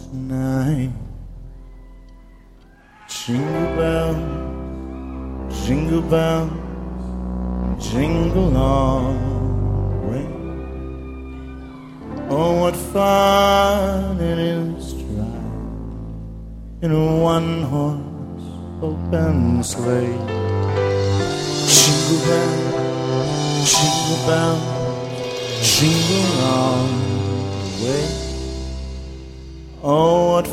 tonight. Jingle bells, jingle bells, jingle all the way. Oh, what fun it is to ride in a one-horse open sleigh. Jingle bells, jingle bells, jingle all the way. Oh, what